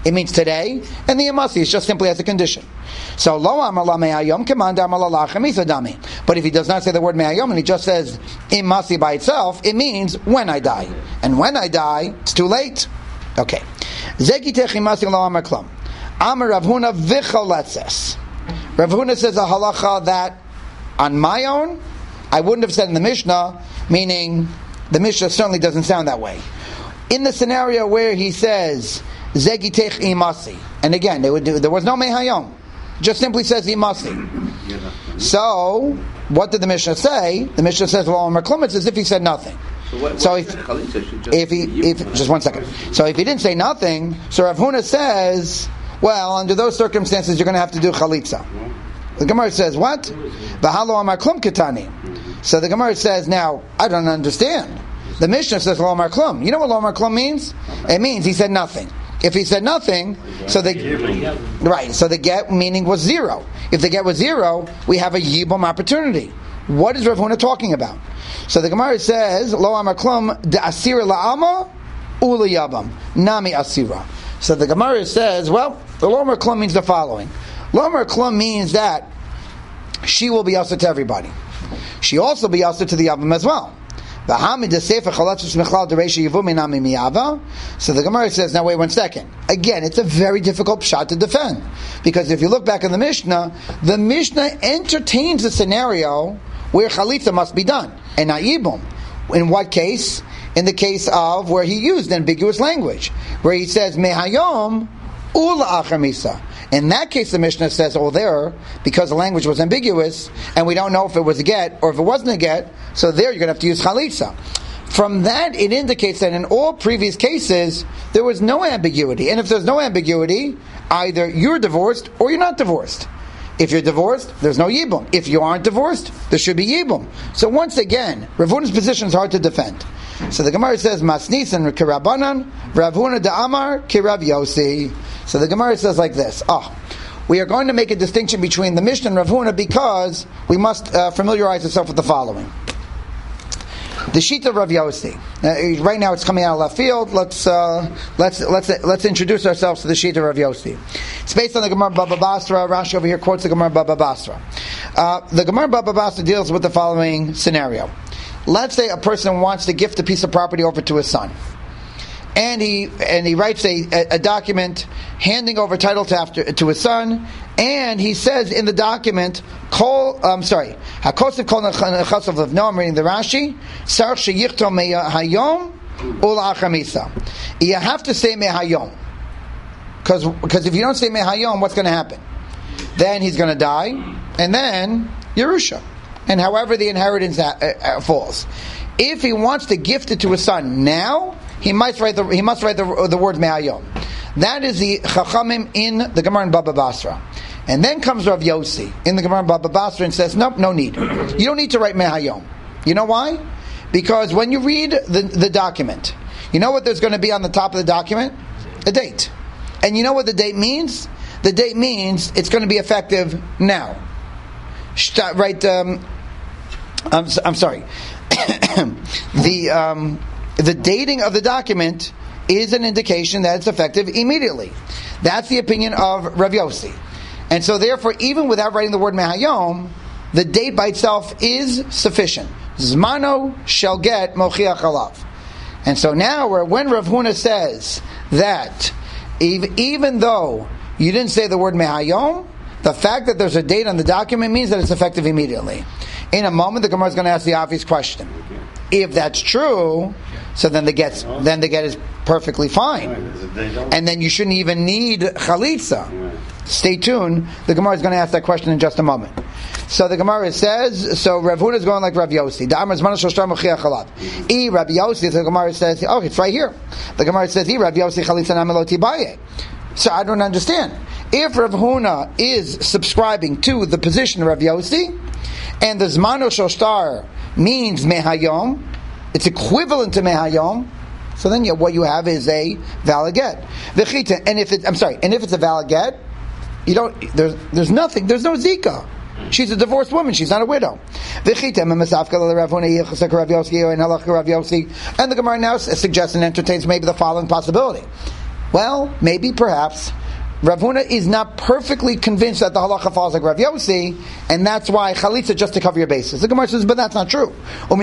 it means today, and the imasi is just simply as a condition. So lo amar la me'ayom command amar la lachamisa dami. But if he does not say the word me'ayom and he just says imasi by itself, it means when I die. And when I die, it's too late. Okay. Zeki techimasi lo amar klum. Amar Rav Huna v'choletzes. Rav Huna says a halacha that on my own, I wouldn't have said in the Mishnah, meaning the Mishnah certainly doesn't sound that way. In the scenario where he says Zegi tech imasi, and again, they would do, there was no mehayom, just simply says imasi. So, what did the Mishnah say? The Mishnah says, well, Klum, it's as if he said nothing. So, what, so what if, just if he, if, just one second. So if he didn't say nothing, so Rav Huna says, well, under those circumstances, you're going to have to do chalitza. The Gemara says, what? V'halo amar klum ketani. So the Gemara says, now, I don't understand. The Mishnah says, lo amar klum. You know what lo amar klum means? It means he said nothing. If he said nothing, so the right, so the get meaning was zero. If the get was zero, we have a yibum opportunity. What is Rav Huna talking about? So the Gemara says, lo amar klum de asira la'ama ula yabam nami asira. So the Gemara says, well, the lo amar klum means the following. Lo amar klum means that she will be yasser to everybody. She also be yasser to the yabam as well. So the Gemara says, now wait one second. Again, it's a very difficult shot to defend. Because if you look back in the Mishnah, the Mishnah entertains a scenario where chalitza must be done, and not yibum. In what case? In the case of where he used ambiguous language, where he says, mehayom ula achamisa. In that case, the Mishnah says, oh, there, because the language was ambiguous, and we don't know if it was a get or if it wasn't a get, so there you're going to have to use chalitza. From that, it indicates that in all previous cases, there was no ambiguity. And if there's no ambiguity, either you're divorced or you're not divorced. If you're divorced, there's no yibum. If you aren't divorced, there should be yibum. So once again, Rav Huna's position is hard to defend. So the Gemara says, Masnisan kirabanan, Rav Huna da'amar kirav Yosi. So the Gemara says like this. Oh, we are going to make a distinction between the Mishnah and Rav Huna because we must uh, familiarize ourselves with the following. The Shita of Rav Yossi. Uh, right now, it's coming out of left field. Let's uh, let's let's let's introduce ourselves to the Shita of Rav Yossi. It's based on the Gemara Baba Basra. Rashi over here quotes the Gemara Baba Basra. Uh, the Gemara Baba Basra deals with the following scenario. Let's say a person wants to gift a piece of property over to his son, and he and he writes a, a, a document handing over title to after to his son, and he says in the document, "Kol." I'm sorry. Hakosef kol nechasav of no. I'm reading the Rashi. Sarach sheyichto mehayom ula achamisa. You have to say mehayom, because because if you don't say mehayom, what's going to happen? Then he's going to die, and then Yerusha, and however the inheritance uh, uh, falls. If he wants to gift it to his son now, he must write the he must write the, the word mehayom. That is the Chachamim in the Gemara in Baba Basra. And then comes Rav Yossi in the Gemara in Baba Basra and says, nope, no need. You don't need to write mehayom. You know why? Because when you read the, the document, you know what there's going to be on the top of the document? A date. And you know what the date means? The date means it's going to be effective now. Right? Um, I'm, I'm sorry. the um, the dating of the document is an indication that it's effective immediately. That's the opinion of Rav Yossi. And so therefore, even without writing the word mehayom, the date by itself is sufficient. Zmano shall get mochiach alav. And so now, when Rav Huna says that even though you didn't say the word mehayom, the fact that there's a date on the document means that it's effective immediately. In a moment, the Gemara is going to ask the obvious question. If that's true, so then the get then the get is perfectly fine, and then you shouldn't even need chalitza. Stay tuned. The Gemara is going to ask that question in just a moment. So the Gemara says, so Rav Huna is going like Rav Yossi. The Amar is Manash Shtar Mochiach Alav. E Rav Yossi. The Gemara says, oh, it's right here. The Gemara says, E Rav Yossi chalitza nameloti baye. So I don't understand. If Rav Huna is subscribing to the position of Rav Yossi, and the Zmano Shostar means mehayom, it's equivalent to mehayom, so then you, what you have is a valid get. And if it, I'm sorry, and if it's a valid get, you don't. There's there's nothing. There's no zika. She's a divorced woman. She's not a widow. And the Gemara now suggests and entertains maybe the following possibility. Well, maybe, perhaps, Rav Huna is not perfectly convinced that the halacha falls like Rav Yossi, and that's why chalitza just to cover your bases. The Gemara says, but that's not true. The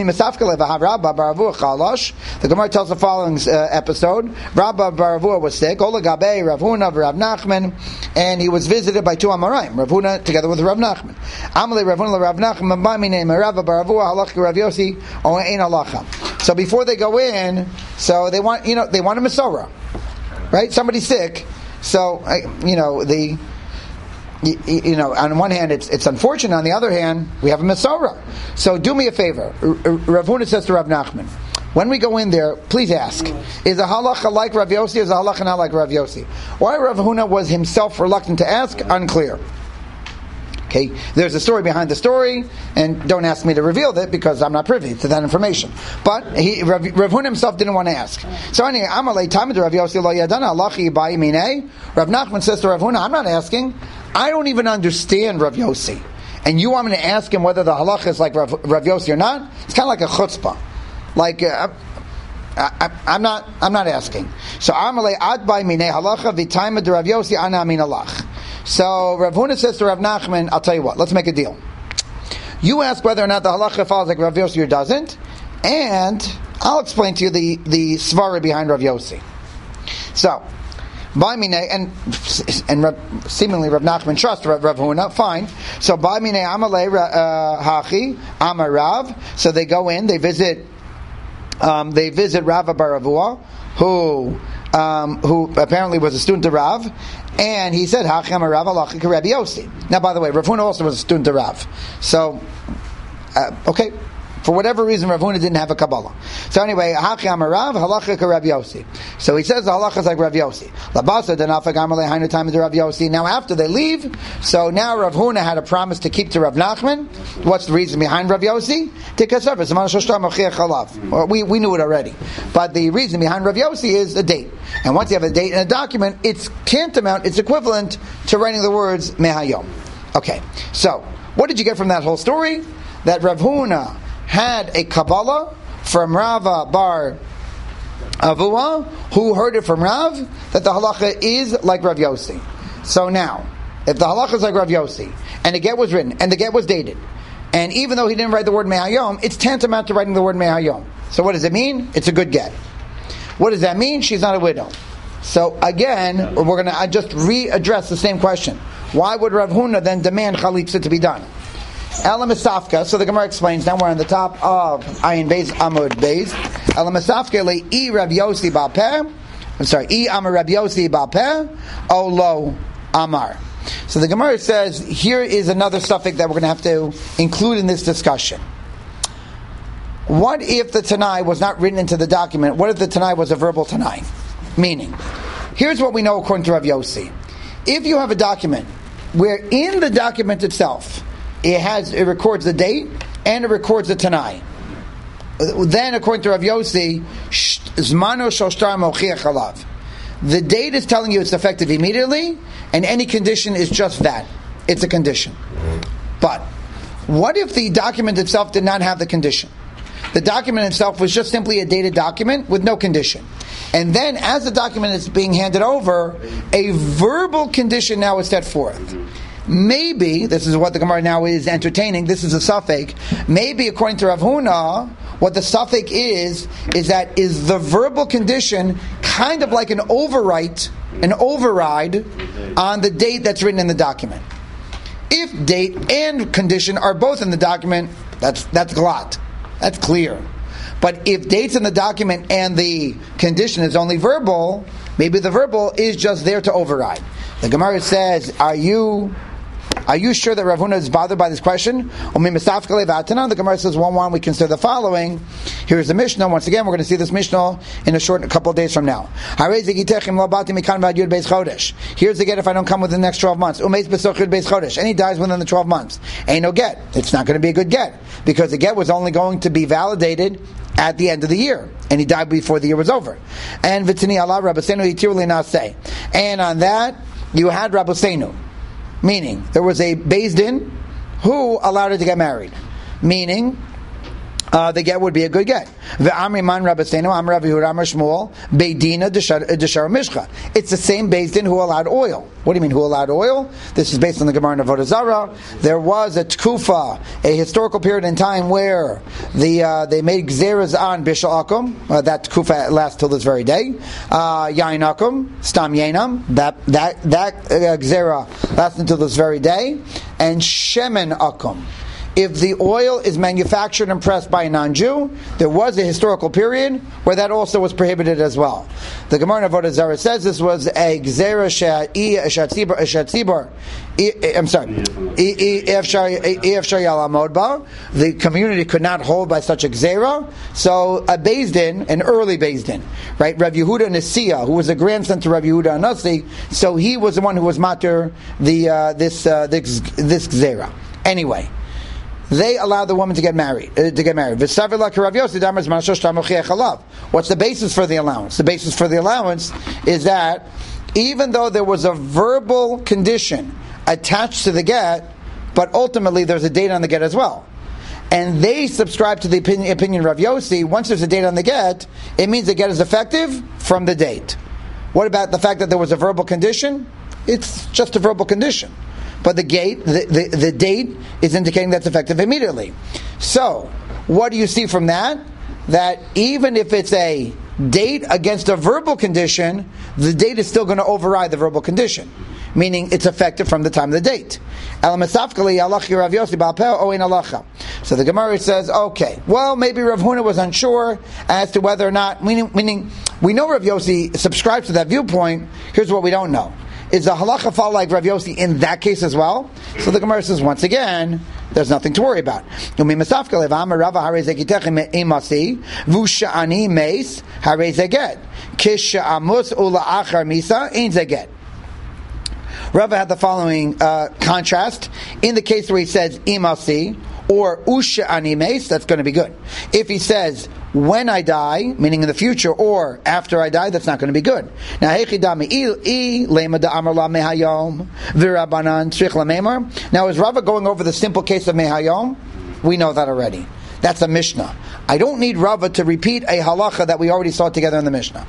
Gemara tells the following uh, episode: Rabba bar Avua was sick. Ola gabe Rav Huna Rav Nachman, and he was visited by two Amoraim, Rav Huna together with Rav Nachman. Amalei Rav Huna Rav Nachman b'mi name Rabba bar Avua halacha Rav Yossi or ein halacha. So before they go in, so they want you know they want a Masorah, right? Somebody's sick. So, you know, the, you, you know, on one hand it's it's unfortunate, on the other hand, we have a Masorah. So do me a favor. Rav Huna says to Rav Nachman, when we go in there, please ask, is a halacha like Rav Yossi, or is a halacha not like Rav Yossi? Why Rav Huna was himself reluctant to ask, unclear. Okay, there's a story behind the story, and don't ask me to reveal that because I'm not privy to that information. But he, Rav, Rav Huna himself didn't want to ask. So anyway, Amalei Tamid Rav Yossi lo yadana halachi bai minei. Rav Nachman says to Rav Huna, I'm not asking. I don't even understand Rav Yossi, and you want me to ask him whether the halacha is like Rav, Rav Yossi or not? It's kind of like a chutzpah, like. Uh, I, I, I'm not. I'm not asking. So Amalei ad bai minei halacha v'taimad Rav Yossi ana amin alach. So Rav Huna says to Rav Nachman, I'll tell you what, let's make a deal. You ask whether or not the halacha follows like Rav Yossi or doesn't, and I'll explain to you the, the svara behind Rav Yossi. So, by mine, and and Rav, seemingly Rav Nachman trusts Rav, Rav Huna, fine. So by mine amalei hachi amarav. So they go in, they visit, um, they visit Rav bar Avua, who um, who apparently was a student of Rav. And he said, Hacham Rav Alachik Rabbi Yossi. Now, by the way, Rav Huna also was a student of Rav. So, uh, okay, for whatever reason, Rav Huna didn't have a Kabbalah. So anyway, Hacham Rav Halachik Rabbi Yossi. So he says the halacha is like Rav Yossi. Labasa denafak amalei hainu time to Rav Yossi. Now after they leave, so now Rav Huna had a promise to keep to Rav Nachman. What's the reason behind Rav Yossi? We we knew it already, but the reason behind Rav Yossi is a date. And once you have a date in a document, it's tantamount, it's equivalent to writing the words Mehayom. Okay, so what did you get from that whole story? That Rav Huna had a Kabbalah from Rava bar Avua, who heard it from Rav, that the halacha is like Rav Yossi. So now, if the halacha is like Rav Yossi, and the get was written, and the get was dated, and even though he didn't write the word Mehayom, it's tantamount to writing the word Mehayom. So what does it mean? It's a good get. What does that mean? She's not a widow. So again, we're going to just readdress the same question. Why would Rav Huna then demand chalitza to be done? Ela Misafka, so the Gemara explains, now we're on the top of Ayin Beis Amud Beis. Ela Misafka le I Rav Yossi Ba'peh, I'm sorry, I Amar Rav Yossi Ba'peh, O Lo Amar. So the Gemara says, here is another suffix that we're going to have to include in this discussion. What if the Tanai was not written into the document? What if the Tanai was a verbal Tanai? Meaning, here's what we know according to Rav Yossi. If you have a document where in the document itself, it has it records the date and it records the Tanai, then according to Rav Yossi, Zmano Shoshtar Mochiach Alav. The date is telling you it's effective immediately, and any condition is just that. It's a condition. But what if the document itself did not have the condition? The document itself was just simply a dated document with no condition. And then as the document is being handed over, a verbal condition now is set forth. Maybe, this is what the Gemara now is entertaining, this is a suffix, maybe according to Rav Huna, what the suffix is, is that is the verbal condition kind of like an overwrite, an override on the date that's written in the document. If date and condition are both in the document, that's that's glot. That's clear. But if date's in the document and the condition is only verbal, maybe the verbal is just there to override. The Gemara says, are you are you sure that Rav Huna is bothered by this question? The Gemara says, one, one, we consider the following. Here's the Mishnah. Once again, we're going to see this Mishnah in a short a couple of days from now. Here's the get if I don't come within the next twelve months. And he dies within the twelve months. Ain't no get. It's not going to be a good get. Because the get was only going to be validated at the end of the year. And he died before the year was over. And Vitini Allah Rabbeinu Yitiruli Naseh. And on that, you had Rabbeinu. Meaning, there was a Beis Din who allowed her to get married. Meaning, uh, the get would be a good get. Ve'amri man Rabbeinu, Amr Rav Yehuda, Amr Shmuel, Beidina Deshar Mishcha. It's the same Beis Din who allowed oil. What do you mean, who allowed oil? This is based on the Gemara in Avodah Zarah. There was a tkufa, a historical period in time where the uh, they made gzeras on Bishal Akum. Uh, that tkufa lasts till this very day. Uh, Yain Akum, Stam Yainam. That that that uh, gzera lasts until this very day. And Shemen Akum. If the oil is manufactured and pressed by a non-Jew, there was a historical period where that also was prohibited as well. The Gemara in Avodah Zarah says this was a gzera she'atzibur. I'm sorry. The community could not hold by such a gzera. So a Beis Din, an early Beis Din, right? Rav Yehuda Nasiya, who was a grandson to Rav Yehuda Anasi, so he was the one who was matir the uh, this uh, this this gzera. Anyway. They allowed the woman to get married. Uh, to get married. What's the basis for the allowance? The basis for the allowance is that even though there was a verbal condition attached to the get, but ultimately there's a date on the get as well. And they subscribe to the opinion, opinion of Rav Yossi. Once there's a date on the get, it means the get is effective from the date. What about the fact that there was a verbal condition? It's just a verbal condition. But the gate, the, the, the date is indicating that's effective immediately. So, what do you see from that? That even if it's a date against a verbal condition, the date is still going to override the verbal condition. Meaning it's effective from the time of the date. So the Gemara says, okay, well, maybe Rav Huna was unsure as to whether or not, meaning, meaning we know Rav Yossi subscribes to that viewpoint. Here's what we don't know. Is the halacha fall like Rav Yossi in that case as well? So the Gemara says, once again, there's nothing to worry about. So the Rava had the following uh, contrast. In the case where he says imasi or usha animes, that's going to be good. If he says when I die, meaning in the future, or after I die, that's not going to be good. Now, now is Rava going over the simple case of mehayom? We know that already. That's a Mishnah. I don't need Rava to repeat a halacha that we already saw together in the Mishnah.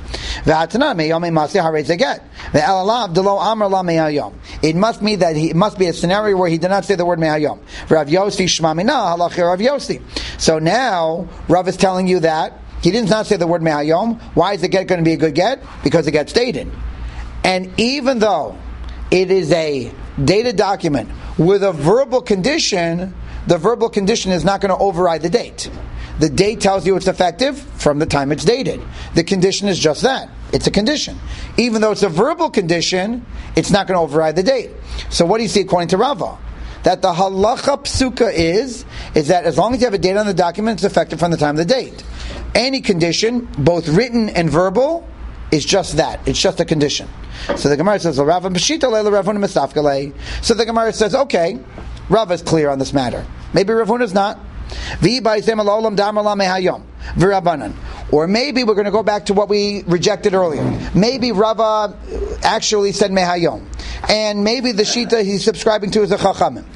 It must mean that he, it must be a scenario where he did not say the word mehayom. Rav Yossi shmamina halacha Rav Yossi. So now Rav is telling you that he did not say the word mehayom. Why is the get going to be a good get? Because it gets dated. And even though it is a dated document with a verbal condition, the verbal condition is not going to override the date. The date tells you it's effective from the time it's dated. The condition is just that. It's a condition. Even though it's a verbal condition, it's not going to override the date. So what do you see according to Rava? That the halacha psuka is, is that as long as you have a date on the document, it's effective from the time of the date. Any condition, both written and verbal, is just that. It's just a condition. So the Gemara says, So the Gemara says, okay, Rava is clear on this matter. Maybe Rav Huna is not. Or maybe we're going to go back to what we rejected earlier. Maybe Rava actually said mehayom. And maybe the shita he's subscribing to is a chachamim.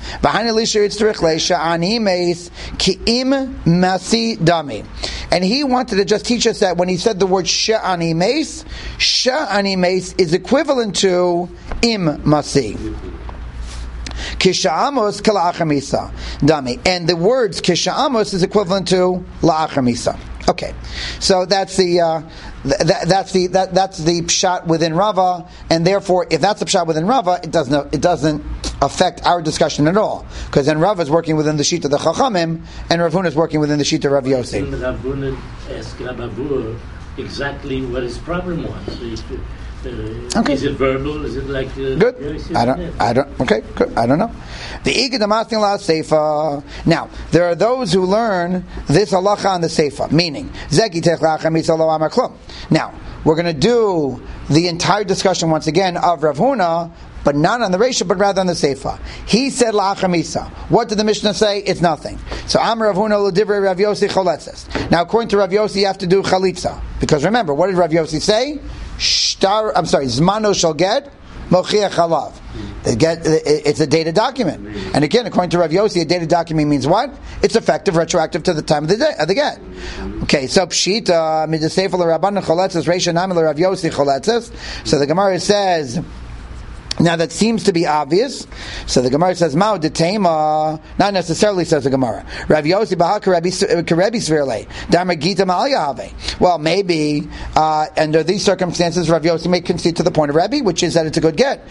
And he wanted to just teach us that when he said the word she'ani meis, she'ani meis is equivalent to im masi. Kisha'amos kala'achamisa dami, and the words kisha'amos is equivalent to la'achamisa. Okay, so that's the uh, th- that's the that, that's the pshat within Rava, and therefore, if that's the pshat within Rava, it doesn't it doesn't affect our discussion at all, because then Rava is working within the sheet of the Chachamim, and Rav Huna is working within the sheet of Rav Yossi. Rav Huna asked Rav Avur exactly what his problem was. Uh, okay. Is it verbal? Is it like uh, good? I don't. I don't. Okay. Good. I don't know. The Igadamastin la Seifa. Now there are those who learn this halacha on the Seifa, meaning Zeki Techlacha Misalo Amaklum. Now we're going to do the entire discussion once again of Rav Huna, but not on the Reisha, but rather on the Seifa. He said la'achamisa. What did the Mishnah say? It's nothing. So Am Rav Huna l'divrei Rav Yossi choletzes. Now according to Rav Yossi, you have to do chalitza, because remember, what did Rav Yossi say? Shtar, I'm sorry, Zmano shall get mochiach halav. The get, it's a dated document. And again, according to Rav Yossi, a dated document means what? It's effective, retroactive to the time of the, day, of the get. Okay, so pshita, midasefel rabbanan choletzes, reisha namel Rav Yossi choletzes. So the Gemara says, now that seems to be obvious. So the Gemara says, "Mao detema." Not necessarily, says the Gemara. Rav Yossi bahak karebi svirle damar gita ma'alyahave. Well, maybe uh, under these circumstances, Rav Yossi may concede to the point of Rabbi, which is that it's a good get.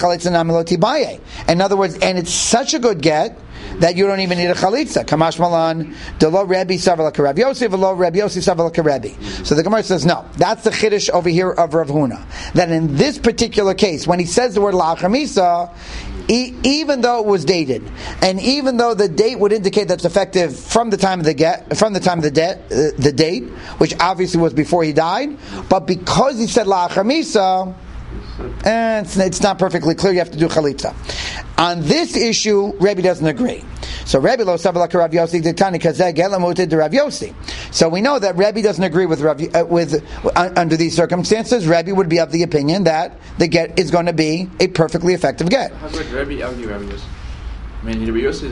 In other words, and it's such a good get that you don't even need a chalitza. Kamash malan delo Rabbi savala Rav Yossi velo Rabbi Yossi savala Rabbi. So the Gemara says no. That's the chiddush over here of Rav Huna. That in this particular case, when he says the word la'achamisa, e- even though it was dated, and even though the date would indicate that's effective from the time of the get, from the time of the de- uh, the date, which obviously was before he died, but because he said la'achamisa, and it's, it's not perfectly clear. You have to do chalitza. On this issue, Rebbe doesn't agree. So Rebbe lo savalak Rav Yossi ditani kazeh gelamuted to Rav Yossi. So we know that Rebbe doesn't agree with Rav, uh, with uh, under these circumstances. Rebbe would be of the opinion that the get is going to be a perfectly effective get. How could Rebbe argue Rav Yossi? I mean, Rav Yossi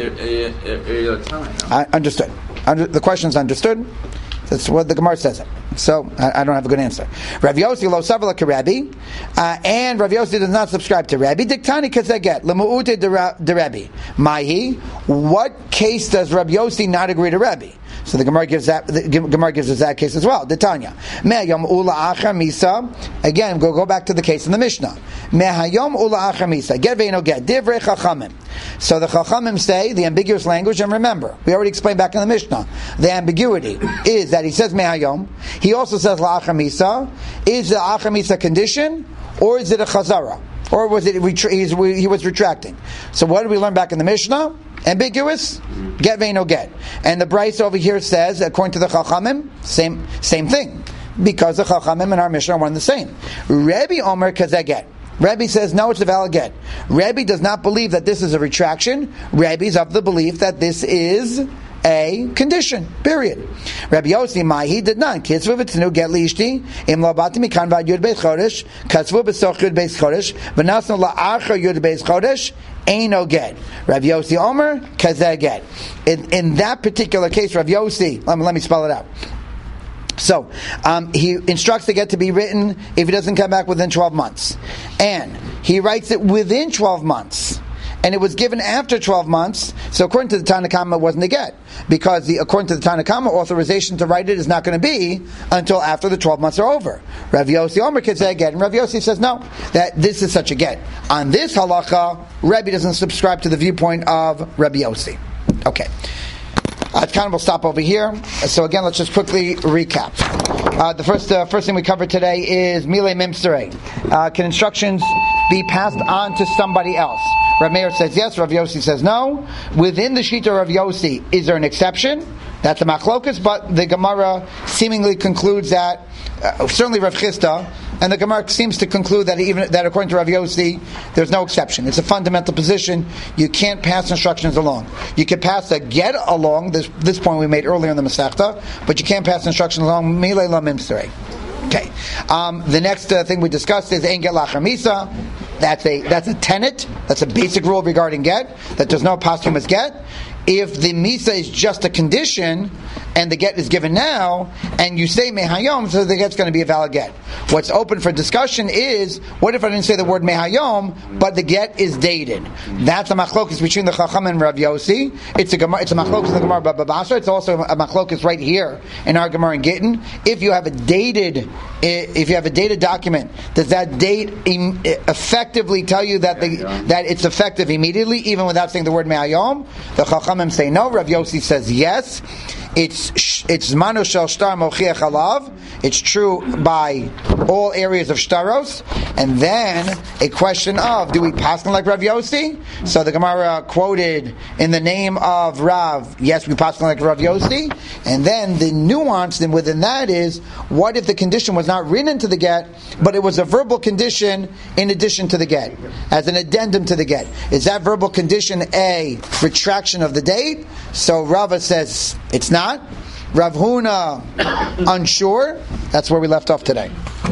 is a time. I understood. Under, the question is understood. That's what the Gemara says it. So I, I don't have a good answer. Rav Yossi lo savala Rabbi, uh, and Rav Yossi does not subscribe to Rabbi. Diktani kazeget lemuute de Rabbi. Mahi. What case does Rav Yossi not agree to Rabbi? So the Gemara gives that. The Gemara gives us that case as well. Detanya. Me'ayom ula achar misa. Again, go go back to the case in the Mishnah. Me'ayom ula achar misa. Get ve'ino get divrei chachamim. So the chachamim say the ambiguous language, and remember, we already explained back in the Mishnah, the ambiguity is that he says me'ayom. He also says la'achar misa. Is the achar misa condition, or is it a chazara? Or was it he was retracting? So what did we learn back in the Mishnah? Ambiguous, get ve'ino get. And the Bryce over here says, according to the Chachamim, same same thing. Because the Chachamim and our Mishnah are one and the same. Rebbe Omer kazeh get. Rebbe says, no, it's a valid get. Rebbe does not believe that this is a retraction. Rebbe's of the belief that this is a condition, period. Rabbi Yossi, my he did not. Kitzvu v'tznu get liishti im lo bati mikan v'ad yud beis chodesh katzvu b'soch yud beis chodesh v'nasnu la'archa yud beis chodesh eino get. Rabbi Yossi Omer kazeh get. In, in that particular case, Rabbi Yossi, let me, let me spell it out. So, um, he instructs the get to be written if he doesn't come back within twelve months. And he writes it within twelve months. And it was given after twelve months, so according to the Tanna Kama, it wasn't a get. Because the, according to the Tanna Kama, authorization to write it is not going to be until after the twelve months are over. Rav Yossi Omer could say a get, and Rav Yossi says no, that this is such a get. On this halacha, Rebbe doesn't subscribe to the viewpoint of Rabbi Yossi. Okay. Uh, kind of we'll stop over here. So again, let's just quickly recap. Uh, the first uh, first thing we covered today is Mile Mimstere. Uh, can instructions be passed on to somebody else? Rav Meir says yes, Rav Yossi says no. Within the Shita of Yossi, is there an exception? That's a machlokas, but the Gemara seemingly concludes that, uh, certainly Rav Chisda, and the Gemara seems to conclude that even that according to Rav Yossi, there's no exception. It's a fundamental position. You can't pass instructions along. You can pass a get along, this, this point we made earlier in the Masechta, but you can't pass instructions along, Milei la Mimsrei. Okay. Um, the next uh, thing we discussed is Ein Get Lachar Misa. That's a that's a tenet. That's a basic rule regarding get, that there's no posthumous get. If the misa is just a condition and the get is given now, and you say mehayom, so the get's going to be a valid get. What's open for discussion is, what if I didn't say the word mehayom, but the get is dated? That's a machlokus between the Chacham and Rav Yossi. It's a it's a machlokus in the Gemara Baba Basra. It's also a machlokus right here in our Gemara in Gittin. If you have a dated, if you have a dated document, does that date effectively tell you that the that it's effective immediately, even without saying the word mehayom? The Chachamim say no. Rav Yossi says yes. It's it's manu shel shtar mochiach alav. It's true by all areas of shtaros. And then a question of, do we pass them like Rav Yossi? So the Gemara quoted in the name of Rav, yes, we pass them like Rav Yossi. And then the nuance then within that is, what if the condition was not written into the get, but it was a verbal condition in addition to the get, as an addendum to the get? Is that verbal condition a retraction of the date? So Rava says it's not. Rav Huna, unsure. That's where we left off today.